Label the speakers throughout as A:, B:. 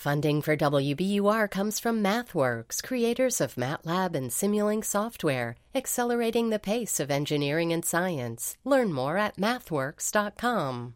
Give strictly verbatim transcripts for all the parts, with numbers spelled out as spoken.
A: Funding for W B U R comes from MathWorks, creators of MATLAB and Simulink software, accelerating the pace of engineering and science. Learn more at mathworks dot com.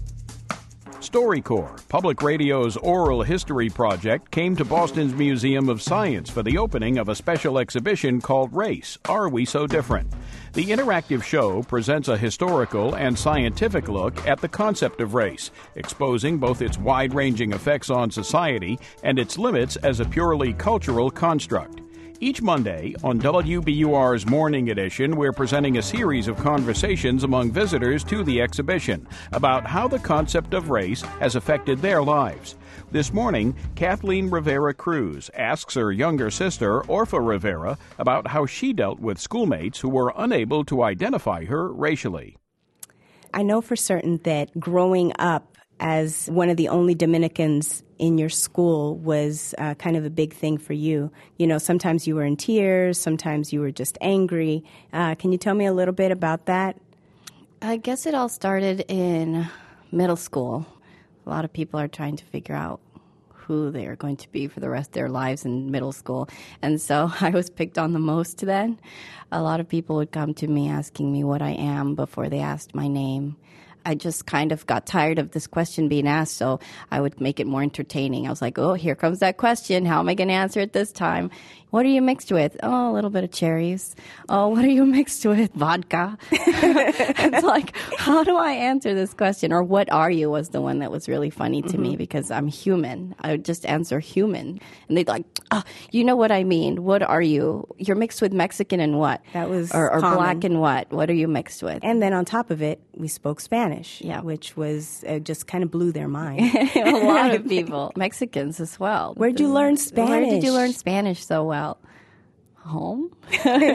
B: StoryCorps, Public Radio's oral history project, came to Boston's Museum of Science for the opening of a special exhibition called Race, Are We So Different? The interactive show presents a historical and scientific look at the concept of race, exposing both its wide-ranging effects on society and its limits as a purely cultural construct. Each Monday on W B U R's Morning Edition, we're presenting a series of conversations among visitors to the exhibition about how the concept of race has affected their lives. This morning, Kathleen Rivera Cruz asks her younger sister, Orpha Rivera, about how she dealt with schoolmates who were unable to identify her racially.
C: I know for certain that growing up as one of the only Dominicans in your school was uh, kind of a big thing for you. You know, sometimes you were in tears, sometimes you were just angry. Uh, can you tell me a little bit about that?
D: I guess it all started in middle school. A lot of people are trying to figure out who they are going to be for the rest of their lives in middle school. And so I was picked on the most then. A lot of people would come to me asking me what I am before they asked my name. I just kind of got tired of this question being asked, so I would make it more entertaining. I was like, oh, here comes that question. How am I going to answer it this time? What are you mixed with? Oh, a little bit of cherries. Oh, what are you mixed with? Vodka. It's like, how do I answer this question? Or what are you was the one that was really funny to mm-hmm. me because I'm human. I would just answer human. And they'd like, oh, you know what I mean. What are you? You're mixed with Mexican and what?
C: That was
D: Or, or
C: common.
D: black and what? What are you mixed with?
C: And then on top of it, we spoke Spanish,
D: yeah.
C: which was uh, just kind of blew their mind.
D: A lot of people. Mexicans as well.
C: Where'd you learn Spanish?
D: Where did you learn Spanish so well? Home?
C: like,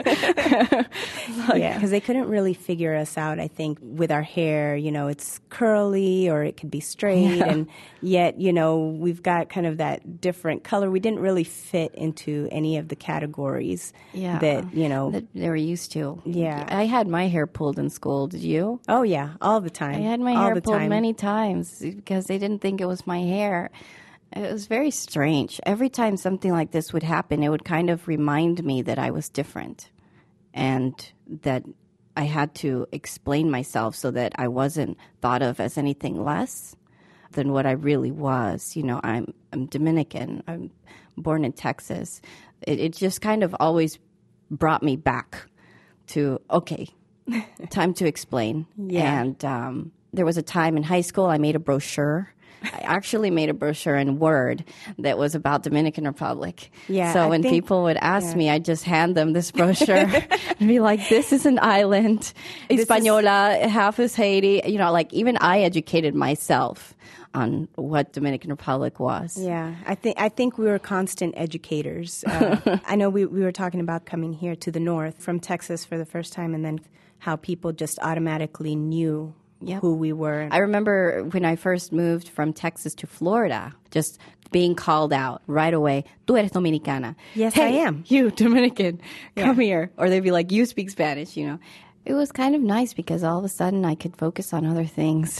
C: yeah, because they couldn't really figure us out, I think, with our hair. You know, it's curly or it could be straight, yeah. and yet, you know, we've got kind of that different color. We didn't really fit into any of the categories
D: yeah.
C: that, you know.
D: That they were used to.
C: Yeah.
D: I had my hair pulled in school. Did you?
C: Oh, yeah, all the time.
D: I had my
C: all
D: hair
C: the
D: pulled
C: time.
D: many times because they didn't think it was my hair. It was very strange. Every time something like this would happen, it would kind of remind me that I was different and that I had to explain myself so that I wasn't thought of as anything less than what I really was. You know, I'm I'm Dominican. I'm born in Texas. It, it just kind of always brought me back to, okay, time to explain.
C: Yeah.
D: And um, there was a time in high school I made a brochure. I actually made a brochure in Word that was about Dominican Republic.
C: Yeah,
D: so
C: I
D: when
C: think,
D: people would ask
C: yeah.
D: me, I'd just hand them this brochure and be like, this is an island. Hispaniola, is- half is Haiti. You know, like even I educated myself on what Dominican Republic was.
C: Yeah, I think I think we were constant educators. Uh, I know we, we were talking about coming here to the north from Texas for the first time and then how people just automatically knew Yep. who we were.
D: I remember when I first moved from Texas to Florida, just being called out right away, tú eres dominicana.
C: Yes,
D: hey,
C: I am.
D: You, Dominican,
C: yeah.
D: come here. Or they'd be like, you speak Spanish, you know. It was kind of nice because all of a sudden I could focus on other things.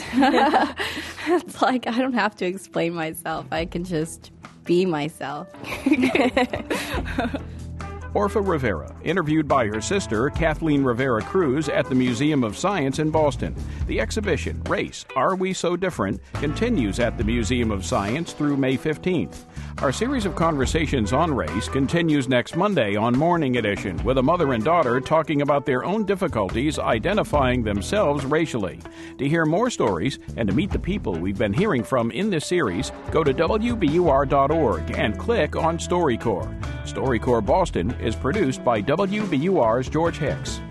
D: It's like I don't have to explain myself. I can just be myself.
B: Orpha Rivera, interviewed by her sister, Kathleen Rivera Cruz, at the Museum of Science in Boston. The exhibition, Race, Are We So Different?, continues at the Museum of Science through May fifteenth. Our series of conversations on race continues next Monday on Morning Edition, with a mother and daughter talking about their own difficulties identifying themselves racially. To hear more stories and to meet the people we've been hearing from in this series, go to W B U R dot org and click on StoryCorps. StoryCorps Boston is produced by W B U R's George Hicks.